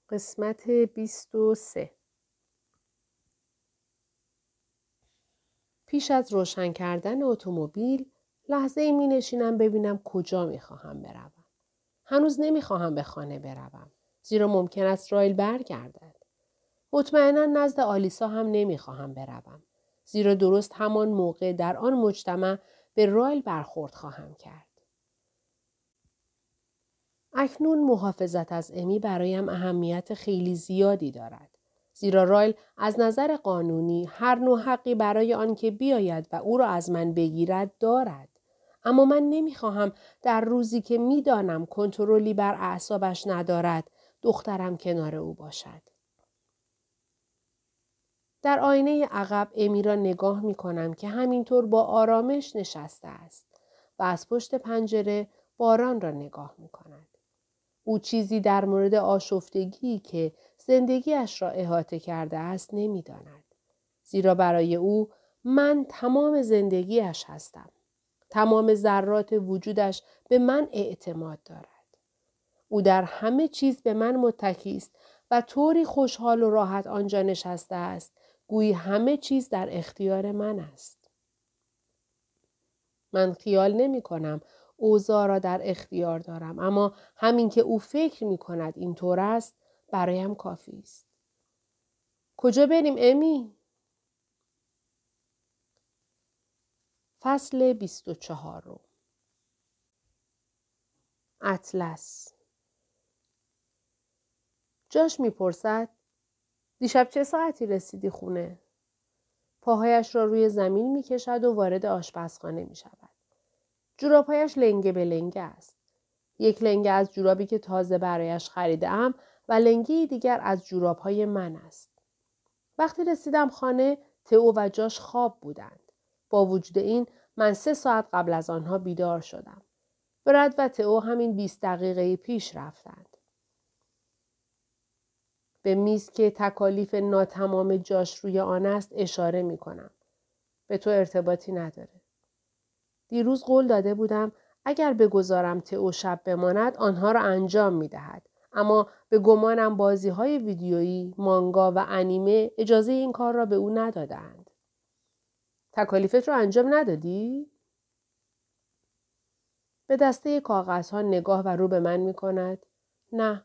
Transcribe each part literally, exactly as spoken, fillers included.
قسمت بیست و سه. پیش از روشن کردن اتومبیل لحظه ای می نشینم ببینم کجا می خواهم بروم. هنوز نمی خواهم به خانه بروم. زیرا ممکن است رایل برگردد. مطمئنا نزد آلیسا هم نمی خواهم بروم. زیرا درست همان موقع در آن مجتمع به رایل برخورد خواهم کرد. اکنون محافظت از امی برایم اهمیت خیلی زیادی دارد. زیرا رایل از نظر قانونی هر نوع حقی برای آنکه بیاید و او را از من بگیرد دارد. اما من نمیخواهم در روزی که میدانم کنترلی بر اعصابش ندارد دخترم کنار او باشد. در آینه عقب امی را نگاه می کنم که همینطور با آرامش نشسته است و از پشت پنجره باران را نگاه می کند. او چیزی در مورد آشفتگی که زندگیش را احاطه کرده است نمی داند. زیرا برای او من تمام زندگیش هستم. تمام ذرات وجودش به من اعتماد دارد. او در همه چیز به من متکی است و طوری خوشحال و راحت آنجا نشسته است گویی همه چیز در اختیار من است. من خیال نمی کنم اوضاع را در اختیار دارم، اما همین که او فکر می کند اینطور است برایم کافی است. کجا بریم امی؟ فصل بیست و چهار رو. اطلس. جاش می پرسد دیشب چه ساعتی رسیدی خونه؟ پاهایش را روی زمین می کشد و وارد آشپزخانه می شود. جورابهایش لنگه به لنگه است. یک لنگه از جورابی که تازه برایش خریدم و لنگه دیگر از جورابهای من است. وقتی رسیدم خانه تئو و جاش خواب بودند. با وجود این من سه ساعت قبل از آنها بیدار شدم. برد و تئو همین بیست دقیقه پیش رفتند. به میز که تکالیف ناتمام جاش روی آن است اشاره می کنم. به تو ارتباطی نداره. دیروز قول داده بودم اگر بگذارم تئو شب بماند آنها را انجام می دهد. اما به گمانم بازی های ویدیویی، مانگا و انیمه اجازه این کار را به او ندادند. تکالیفت رو انجام ندادی؟ به دسته کاغذها نگاه و رو به من می کند. نه.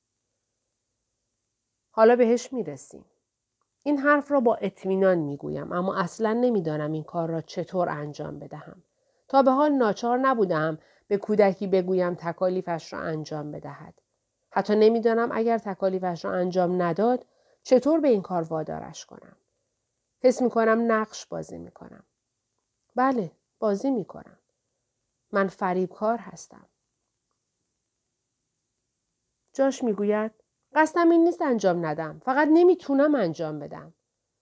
حالا بهش می رسیم. این حرف را با اطمینان می گویم اما اصلا نمی دانم این کار را چطور انجام بدهم. تا به حال ناچار نبودم به کودکی بگویم تکالیفش را انجام بدهد. حتی نمی دانم اگر تکالیفش را انجام نداد چطور به این کار وادارش کنم. حس می کنم نقش بازی می کنم. بله، بازی می کنم. من فریبکار هستم. جاش می گوید قصدم این نیست انجام ندم. فقط نمی تونم انجام بدم.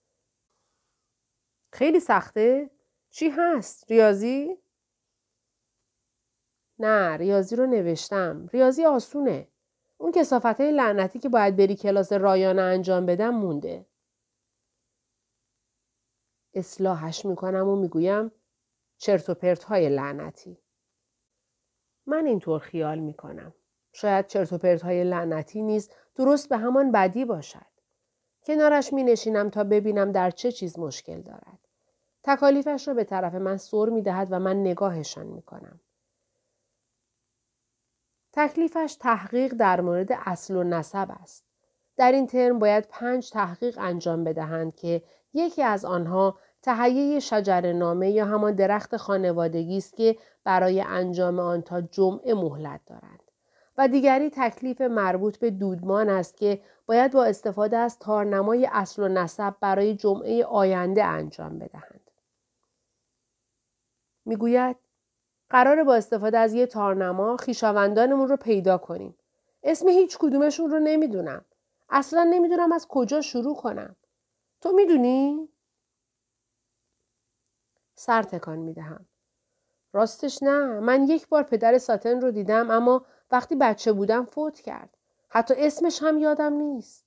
خیلی سخته؟ چی هست؟ ریاضی؟ نه، ریاضی رو نوشتم. ریاضی آسونه. اون کثافتای لعنتی که باید بری کلاس رایانه انجام بدم مونده. اصلاحش میکنم و میگویم چرت و پرت های لعنتی. من اینطور خیال میکنم. شاید چرت و پرت های لعنتی نیز درست به همان بدی باشد. کنارش می نشینم تا ببینم در چه چیز مشکل دارد. تکالیفش را به طرف من سر می دهد و من نگاهشان می کنم. تکلیفش تحقیق در مورد اصل و نسب است. در این ترم باید پنج تحقیق انجام بدهند که یکی از آنها تهیه شجره‌نامه یا همان درخت خانوادگی است که برای انجام آن تا جمعه مهلت دارند و دیگری تکلیف مربوط به دودمان است که باید با استفاده از تارنمای اصل و نسب برای جمعه آینده انجام بدهند. میگوید قراره با استفاده از یه تارنما خویشاوندانمون رو پیدا کنیم. اسم هیچ کدومشون رو نمیدونم. اصلا نمیدونم از کجا شروع کنم. تو میدونی؟ سر تکان میدهم. راستش نه. من یک بار پدر ساتن رو دیدم اما وقتی بچه بودم فوت کرد. حتی اسمش هم یادم نیست.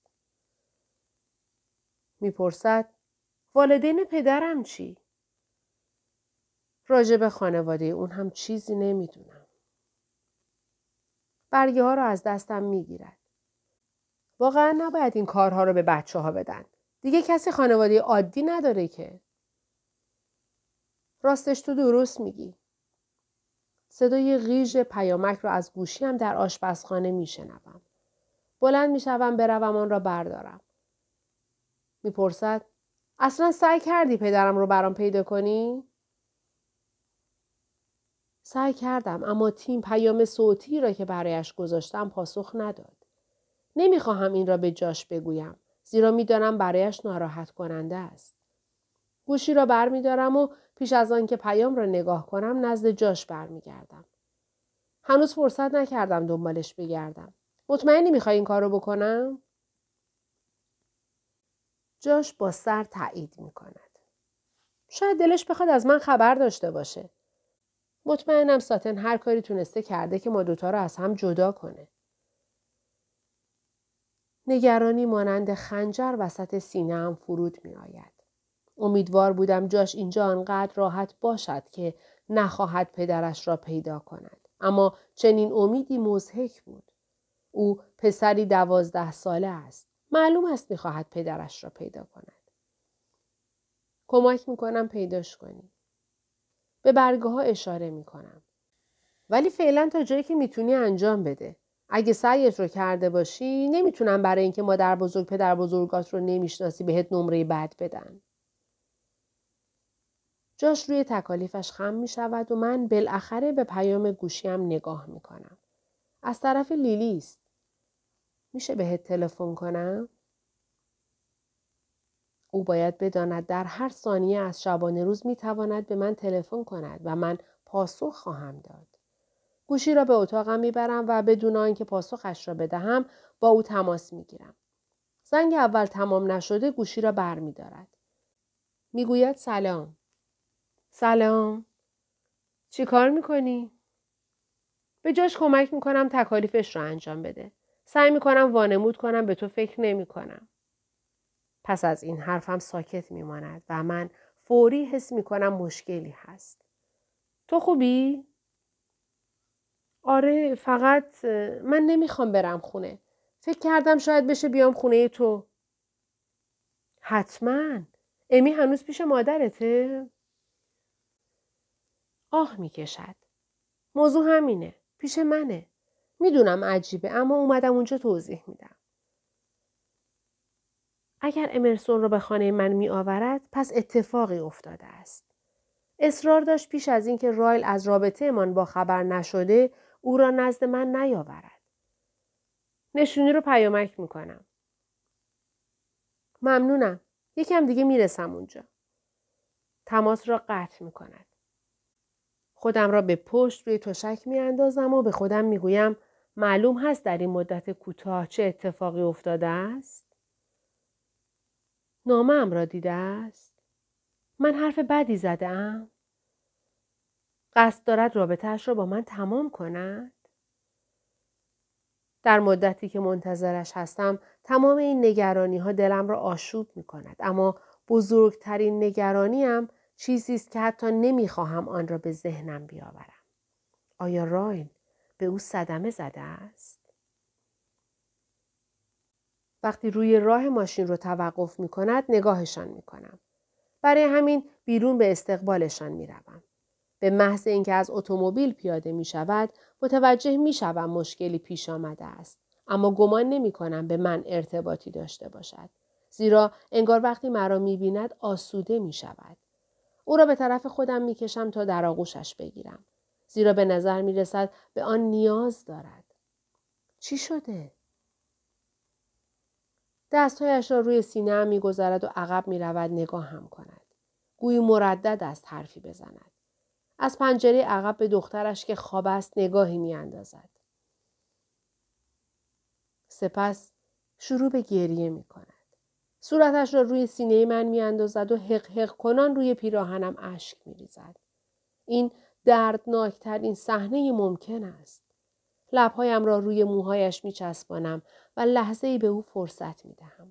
میپرسد والدین پدرم چی؟ راجع به خانواده اون هم چیزی نمیدونم. برگه ها رو از دستم میگیرد. واقعا نباید این کارها رو به بچه ها بدن. دیگه کسی خانواده عادی نداره که. راستش تو درست میگی. صدای غیژ پیامک رو از گوشیم در آشپزخانه میشنوم. بلند میشوم بروم آن را بردارم. میپرسد اصلا سعی کردی پدرم رو برام پیدا کنی؟ سعی کردم اما تیم پیام صوتی را که برایش گذاشتم پاسخ نداد. نمیخواهم این را به جاش بگویم زیرا میدانم برایش ناراحت کننده است. گوشی را برمیدارم و پیش از آن که پیام را نگاه کنم نزد جاش برمیگردم. هنوز فرصت نکردم دنبالش بگردم. مطمئنی میخوای این کار رو بکنم؟ جاش با سر تایید میکند. شاید دلش بخواد از من خبر داشته باشه. مطمئنم ساتن هر کاری تونسته کرده که ما دوتا رو از هم جدا کنه. نگرانی مانند خنجر وسط سینه‌ام فرود می آید. امیدوار بودم جاش اینجا آنقدر راحت باشد که نخواهد پدرش را پیدا کند. اما چنین امیدی مضحک بود. او پسری دوازده ساله است. معلوم است می خواهد پدرش را پیدا کند. کمک می کنم پیداش کنی. به برگه ها اشاره می کنم. ولی فعلا تا جایی که میتونی انجام بده. اگه سعیت رو کرده باشی نمیتونم برای اینکه مادر بزرگ پدر بزرگات رو نمیشناسی بهت نمره بد بدن. جاش روی تکالیفش خم می شود و من بالاخره به پیام گوشیم نگاه می کنم. از طرف لیلی است. میشه بهت تلفن کنم؟ او باید بداند در هر ثانیه از شبانه روز می تواند به من تلفن کند و من پاسخ خواهم داد. گوشی را به اتاقم میبرم و بدون آنکه پاسخش را بدهم با او تماس میگیرم. زنگ اول تمام نشده گوشی را بر می دارد. میگوید سلام. سلام. چی کار میکنی؟ به جاش کمک میکنم تکالیفش را انجام بده. سعی میکنم وانمود کنم به تو فکر نمی کنم. پس از این حرفم ساکت میماند و من فوری حس میکنم مشکلی هست. تو خوبی؟ آره فقط من نمیخوام برم خونه. فکر کردم شاید بشه بیام خونه تو. حتما. امی هنوز پیش مادرته؟ آه میکشد. موضوع همینه. پیش منه. میدونم عجیبه اما اومدم اونجا توضیح میدم. اگر امرسون رو به خانه من می آورد پس اتفاقی افتاده است. اصرار داشت پیش از اینکه رایل از رابطه من با خبر نشده او را نزد من نیاورد. نشونی رو پیامک میکنم. ممنونم. یکم دیگه میرسم اونجا. تماس را قطع میکند. خودم را به پشت روی تشک میاندازم و به خودم میگویم معلوم هست در این مدت کوتاه چه اتفاقی افتاده است؟ نامه‌ام را دیده است؟ من حرف بدی زده‌ام؟ قصد دارد رابطه‌اش را با من تمام کند؟ در مدتی که منتظرش هستم تمام این نگرانی ها دلم را آشوب می کند. اما بزرگترین نگرانیم چیزی است که حتی نمی خواهم آن را به ذهنم بیاورم. آیا رایل به او صدمه زده است؟ وقتی روی راه ماشین رو توقف می کند نگاهشان می کنم. برای همین بیرون به استقبالشان می روم. به محض اینکه از اتومبیل پیاده می شود متوجه می شوم مشکلی پیش آمده است. اما گمان نمی کنم به من ارتباطی داشته باشد. زیرا انگار وقتی مرا می بیند آسوده می شود. او را به طرف خودم می کشم تا در آغوشش بگیرم. زیرا به نظر می رسد به آن نیاز دارد. چی شده؟ دستهایش را روی سینه‌ام می گذارد و عقب می رود نگاهم کند. گویی مردد است حرفی بزند. از پنجره عقب به دخترش که خواب است نگاهی می اندازد. سپس شروع به گریه می کند. صورتش را روی سینه من می اندازد و حق حق کنان روی پیراهنم اشک می ریزد. این دردناکترین صحنه ممکن است. لبهایم را روی موهایش می چسبانم و لحظه‌ای به او فرصت می دهم.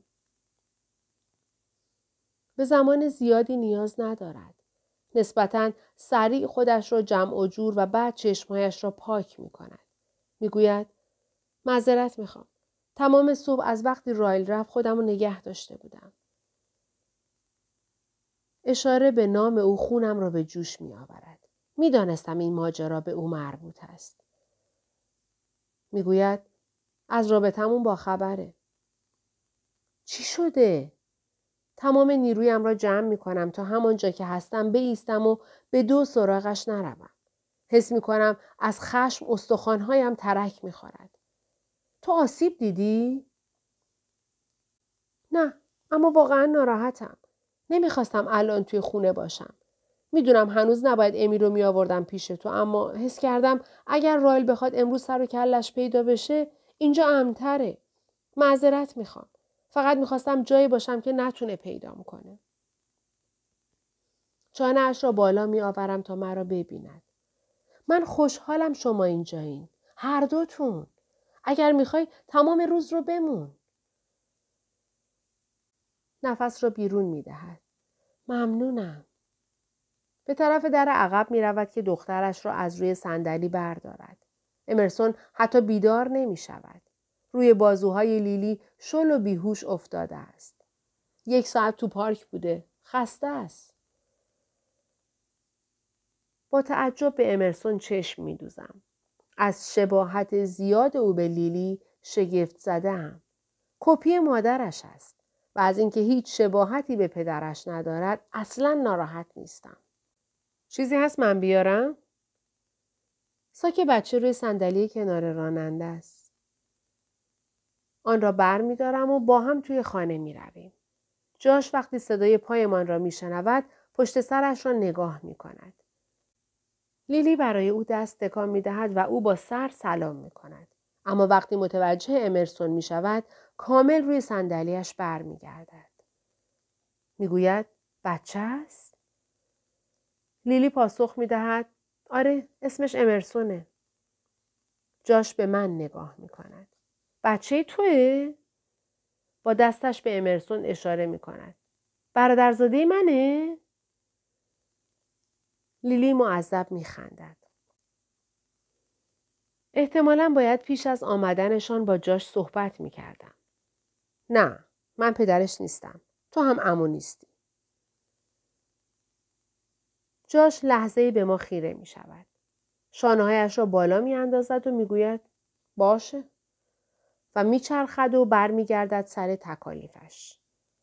به زمان زیادی نیاز ندارد. نسبتاً سریع خودش را جمع و جور و بعد چشمهایش را پاک می کند. می گوید معذرت می خوام. تمام صبح از وقتی رایل رفت خودم رو نگه داشته بودم. اشاره به نام او خونم را به جوش می آورد. می دانستم این ماجرا به او مربوط است. می گوید از رابطمون با خبره. چی شده؟ تمام نیرویم را جمع می کنم تا همانجا که هستم بایستم و به دو سراغش نروم. حس می کنم از خشم استخوانهایم ترک می خورد. تو آسیب دیدی؟ نه، اما واقعا ناراحتم. نمیخواستم الان توی خونه باشم. میدونم هنوز نباید امی رو می آوردم پیش تو، اما حس کردم اگر رایل بخواد امروز سر و کلش پیدا بشه اینجا امن‌تره. معذرت میخوام. فقط میخواستم جایی باشم که نتونه پیدام کنه. چانه‌اش را بالا می آورم تا مرا ببیند. من خوشحالم شما اینجایین. هر دوتون. اگر میخوای تمام روز رو بمون. نفس را بیرون میدهد. ممنونم. به طرف در عقب می رود که دخترش را از روی صندلی بردارد. امرسون حتی بیدار نمی شود. روی بازوهای لیلی شل و بیهوش افتاده است. یک ساعت تو پارک بوده. خسته است. با تعجب به امرسون چشم می دوزم. از شباهت زیاد او به لیلی شگفت زده‌ام. کپی مادرش است و از اینکه هیچ شباهتی به پدرش ندارد اصلاً ناراحت نیستم. چیزی هست من بیارم؟ ساک بچه روی صندلی کنار راننده است. آن را بر می دارم و با هم توی خانه می رویم. جاش وقتی صدای پایمان را می شنود پشت سرش را نگاه می کند. لیلی برای او دست تکان می دهد و او با سر سلام می کند. اما وقتی متوجه امرسون می شود کامل روی صندلیاش بر می گردد. می گوید بچه است؟ لیلی پاسخ می دهد آره اسمش امرسونه. جاش به من نگاه می کند. بچه توئه؟ با دستش به امرسون اشاره می کند. برادرزاده منه؟ لیلی معذب می خندد. احتمالاً باید پیش از آمدنشان با جاش صحبت می کردم. نه، من پدرش نیستم. تو هم عمو نیستی. جاش لحظه‌ای به ما خیره می شود. شانه‌هایش را بالا می اندازد و می گوید باشه. و می چرخد و بر می گردد سر تکالیفش.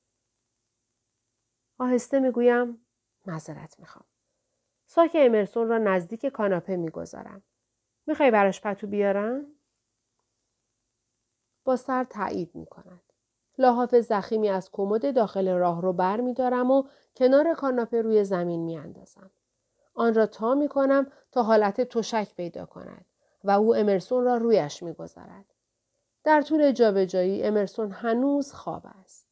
آهسته می گویم معذرت می خوام. ساک امرسون را نزدیک کاناپه می گذارم. می خواهی براش پتو بیارم؟ با سر تایید می کند. لحاف ضخیمی از کمد داخل راهرو بر می دارم و کنار کاناپه روی زمین می اندازم. آن را تا می کنم تا حالت تشک پیدا کند و او امرسون را رویش می گذارد. در طول جابجایی امرسون هنوز خواب است.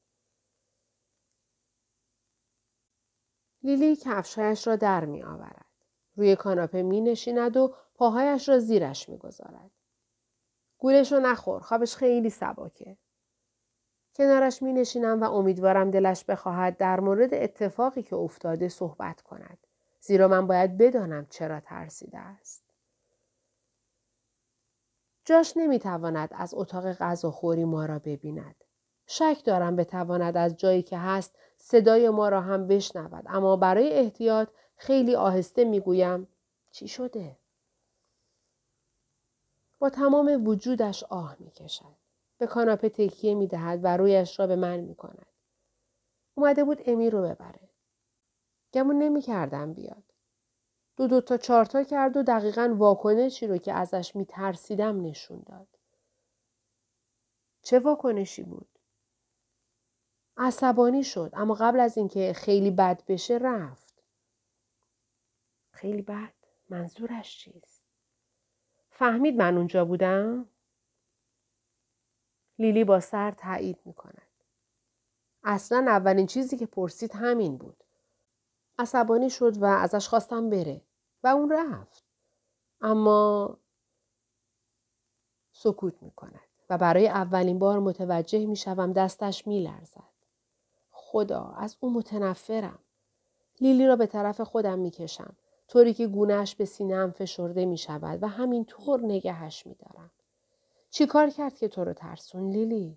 لیلی کفشایش را در می آورد. روی کاناپه می نشیند و پاهایش را زیرش می گذارد. گولشو نخور. خوابش خیلی سبکه. کنارش می نشینم و امیدوارم دلش بخواهد در مورد اتفاقی که افتاده صحبت کند. زیرا من باید بدانم چرا ترسیده است. جاش نمی تواند از اتاق غذاخوری ما را ببیند. شک دارم بتواند از جایی که هست صدای ما را هم بشنود. اما برای احتیاط خیلی آهسته می گویم چی شده؟ با تمام وجودش آه می کشد. به کاناپه تکیه می دهد و رویش را به من می کند. اومده بود امی رو ببره. گمون نمی کردم بیاد. دو دو تا چهار تا کرد و دقیقاً واکنشی رو که ازش می ترسیدم نشون داد. چه واکنشی بود؟ عصبانی شد اما قبل از اینکه خیلی بد بشه رفت. خیلی بد؟ منظورش چیست؟ فهمید من اونجا بودم؟ لیلی با سر تایید می کند. اصلاً اولین چیزی که پرسید همین بود. عصبانی شد و ازش خواستم بره و اون رفت. اما سکوت می کند و برای اولین بار متوجه می شوم دستش می لرزد. خدا از اون متنفرم. لیلی را به طرف خودم می کشم. طوری که گونه‌اش به سینه‌ام فشرده می شود و همین طور نگهش می دارم. چی کار کرد که تو رو ترسون لیلی؟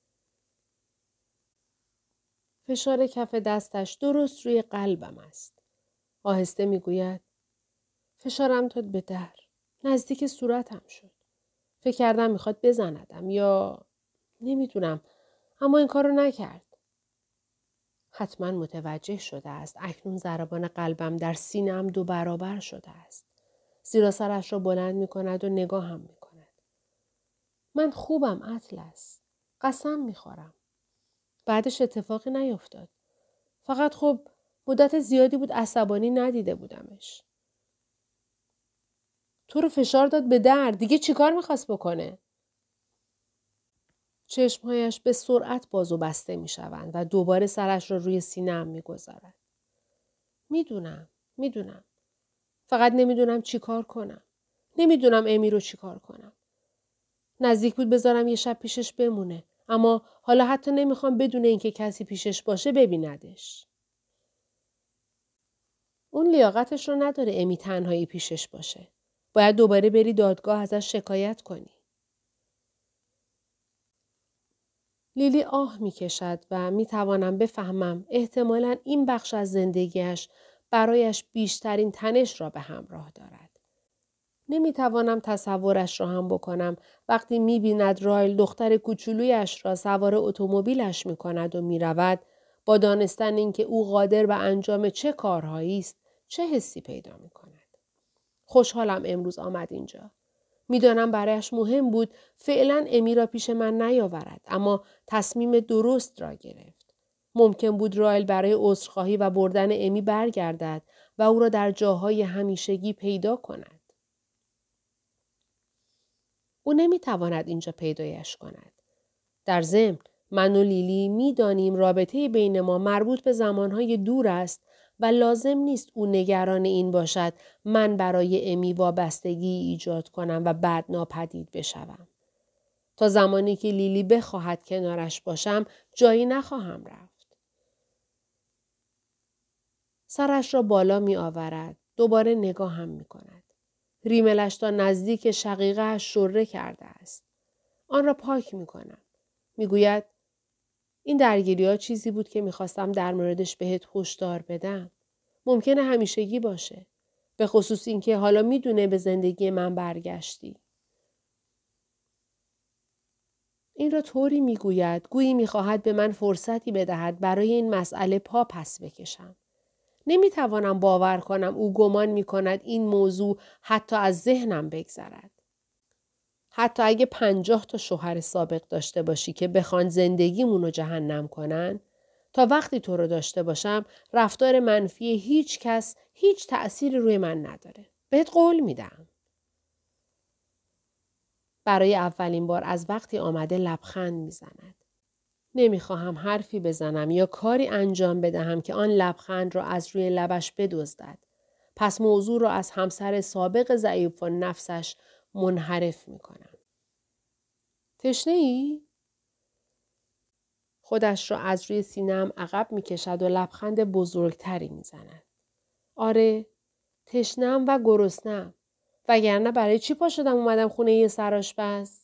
فشار کف دستش درست روی قلبم است. آهسته میگوید فشارم داد به در. نزدیک صورتم شد. فکر کردم میخواد بزندم یا نمیدونم، اما این کارو نکرد. حتما متوجه شده است. اکنون ضربان قلبم در سینه‌ام دو برابر شده است. زیرا سرش را بلند میکند و نگاهم میکند. من خوبم اطلس. قسم میخورم. بعدش اتفاقی نیفتاد. فقط خب مدت زیادی بود عصبانی ندیده بودمش. تو رو فشار داد به در. دیگه چیکار میخواست بکنه؟ چشمهایش به سرعت باز و بسته میشوند و دوباره سرش را روی سینه‌ام میگذارد. میدونم. میدونم. فقط نمیدونم چی کار کنم. نمیدونم امی رو چی کار کنم. نزدیک بود بذارم یه شب پیشش بمونه. اما حالا حتی نمیخوام بدون اینکه کسی پیشش باشه ببیندش. اون لیاقتش رو نداره امی تنهایی پیشش باشه. باید دوباره بری دادگاه ازش شکایت کنی. لیلی آه میکشد و میتوانم بفهمم احتمالاً این بخش از زندگیش برایش بیشترین تنش را به همراه دارد. نمیتوانم تصورش را هم بکنم وقتی میبیند رایل دختر کوچولویش را سوار اتومبیلش میکند و میرود با دانستن اینکه او قادر به انجام چه کارهایی است چه حسی پیدا میکند. خوشحالم امروز آمد اینجا. میدانم برایش مهم بود فعلا امی را پیش من نیاورد اما تصمیم درست را گرفت. ممکن بود رایل برای عذرخواهی و بردن امی برگردد و او را در جاهای همیشگی پیدا کند. او نمیتواند اینجا پیدایش کند. در ضمن من و لیلی میدانیم رابطه بین ما مربوط به زمانهای دور است و لازم نیست او نگران این باشد من برای امی وابستگی ایجاد کنم و بعد ناپدید بشوم. تا زمانی که لیلی بخواهد کنارش باشم جایی نخواهم رفت. سرش را بالا می آورد. دوباره نگاهم می کند. ریملش تا نزدیک شقیقه‌اش شره کرده است. آن را پاک می کنم. می گوید این درگیری ها چیزی بود که می خواستم در موردش بهت هشدار بدم. ممکنه همیشگی باشه. به خصوص اینکه حالا می دونه به زندگی من برگشتی. این را طوری می گوید گویی می خواهد به من فرصتی بدهد برای این مسئله پا پس بکشم. نمی توانم باور کنم او گمان می کند این موضوع حتی از ذهنم بگذرد. حتی اگه پنجاه تا شوهر سابق داشته باشی که بخوان زندگیمون رو جهنم کنن، تا وقتی تو رو داشته باشم رفتار منفی هیچ کس هیچ تأثیری روی من نداره. بهت قول میدم. برای اولین بار از وقتی آمده لبخند میزند. نمیخواهم حرفی بزنم یا کاری انجام بدهم که آن لبخند را از روی لبش بدزدد. پس موضوع را از همسر سابق ضعیف و نفسش منحرف میکنم. تشنه ای؟ خودش را از روی سینه‌ام عقب میکشد و لبخند بزرگتری میزند. آره، تشنه‌ام و گرسنه‌ام. وگرنه برای چی پا شدم اومدم خونه یه سرآشپز؟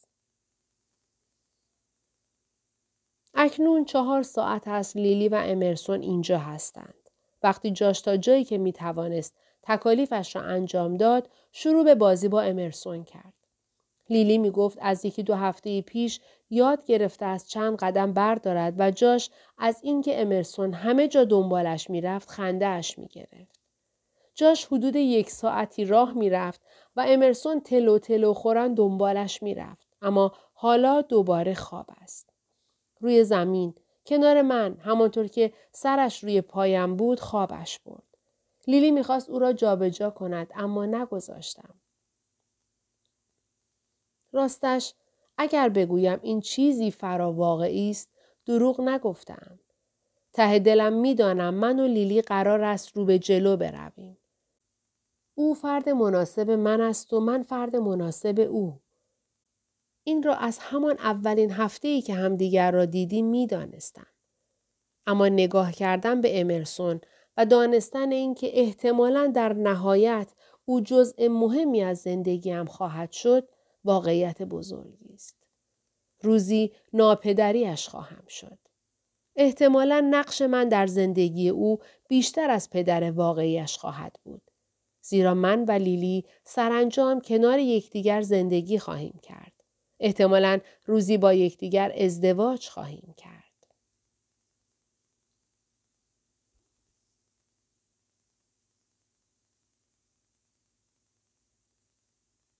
اکنون چهار ساعت است لیلی و امرسون اینجا هستند. وقتی جاش تا جایی که میتوانست تکالیفش را انجام داد، شروع به بازی با امرسون کرد. لیلی می گفت از یکی دو هفته پیش یاد گرفته از چند قدم بردارد و جاش از اینکه امرسون همه جا دنبالش می رفت خنده اش می گرفت. جاش حدود یک ساعتی راه می رفت و امرسون تلو تلو خوران دنبالش می رفت. اما حالا دوباره خواب است. روی زمین کنار من همانطور که سرش روی پایم بود خوابش برد. لیلی می خواست او را جابجا کند اما نگذاشتم. راستش اگر بگویم این چیزی فرا واقعی است دروغ نگفتم. ته دلم میدانم من و لیلی قرار است رو به جلو برویم. او فرد مناسب من است و من فرد مناسب او. این را از همان اولین هفته‌ای که همدیگر را دیدیم میدانستم. اما نگاه کردن به امرسون و دانستن اینکه احتمالاً در نهایت او جزء مهمی از زندگیم خواهد شد واقعیت بزرگی است. روزی ناپدریش خواهم شد. احتمالاً نقش من در زندگی او بیشتر از پدر واقعیش خواهد بود. زیرا من و لیلی سرانجام کنار یکدیگر زندگی خواهیم کرد. احتمالاً روزی با یکدیگر ازدواج خواهیم کرد.